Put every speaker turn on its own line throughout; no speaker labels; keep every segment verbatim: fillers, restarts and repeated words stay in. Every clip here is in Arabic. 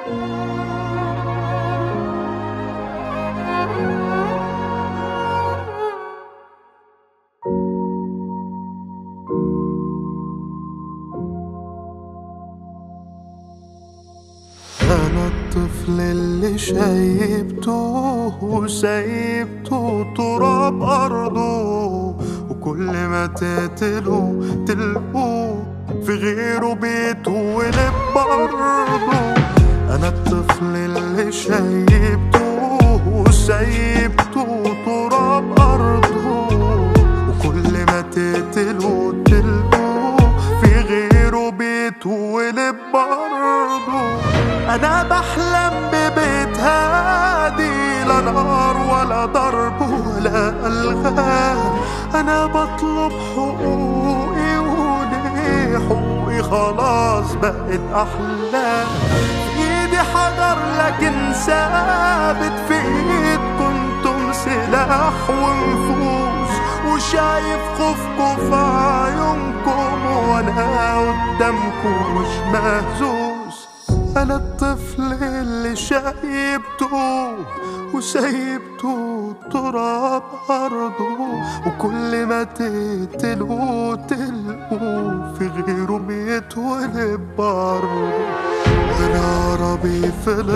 أنا الطفل اللي شايبته وسايبته تراب أرضه، وكل ما تقتله تلقوه في غيره بيته ولب برضه. أنا الطفل اللي شايبته وسايبته تراب أرضه، وكل ما تقتله تلقوه في غيره بيته ولب برضه. أنا بحلم ببيت هادي، لا نار ولا ضرب ولا ألغام. أنا بطلب حقوقي وليه حقوقي خلاص بقت أحلام. في إيدي حجر لكن ثابت، في إيد كنتم سلاح ونفوس، وشايف خوفكم في عيونكم وأنا قدامكم مش مهزوز. أنا الطفل اللي شايبته وسايبته تراب أرضه، وكل ما تقتلوا تلقوا في غيره بيتولد برضه. أنا عربي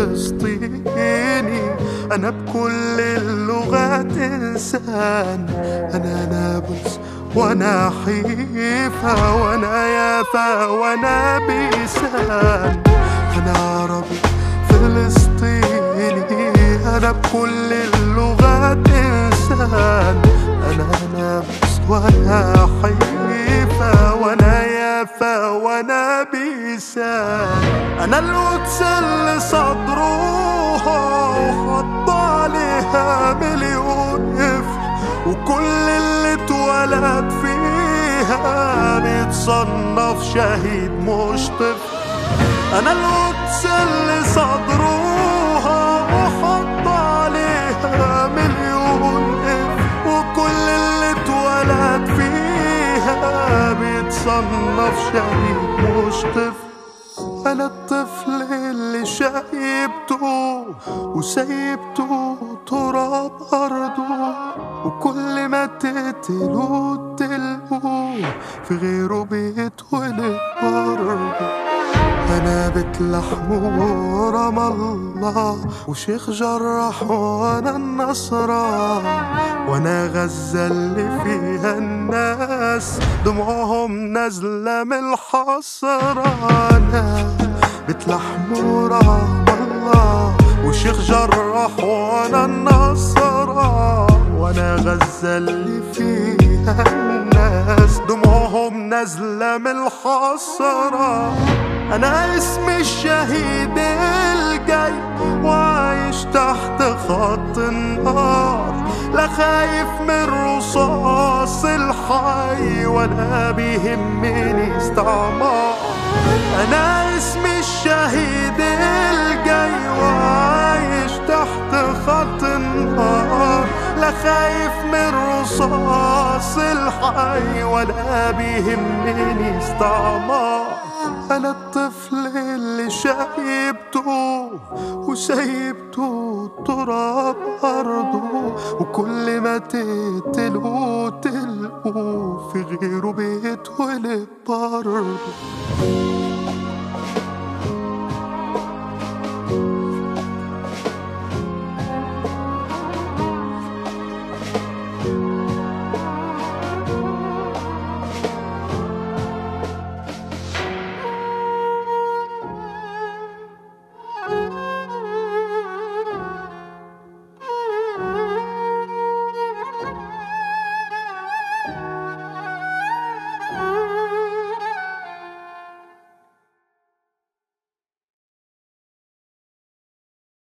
فلسطيني، أنا بكل اللغات إنسان. أنا نابلس وأنا حيفا وأنا يافا وأنا بيسان. أنا عربي فلسطيني، أنا بكل اللغات إنسان. أنا نابلس وأنا حيفا وأنا يافا وأنا بيسان. أنا القدس اللي صدروها وحط عليها مليون قفل، وكل اللي اتولد فيها بيتصنف شهيد مش طفل. أنا القدس اللي صدروها وحط عليها مليون قفل، وكل اللي اتولد فيها بيتصنف شهيد مش طفل. أنا الطفل اللي شايبته وسايبته تراب أرضه، وكل ما تقتلوا تلقوه في غيره بيتولد برضه. أنا بيت لحم ورام الله وشيخ جراح وأنا النصرة، وأنا غزة اللي فيها الناس دموعهم نازلة من الحسرة. أنا بيت لحم ورام الله وشيخ جراح وأنا النصرة، وأنا غزة اللي فيها الناس دموعهم نازلة من الحسرة. أنا اسمي الشهيد الجاي وعايش تحت خط النار، لا خايف من رصاص الحي ولا بيهمني استعمار. أنا اسمي الشهيد الجاي وعايش تحت خط النار، لا خايف من رصاص الحي ولا بيهمني استعمار. أنا الطفل اللي شايبته وسايبته تراب أرضه، وكل ما تقتلوا تلقوا في غيره بيتولد برضه.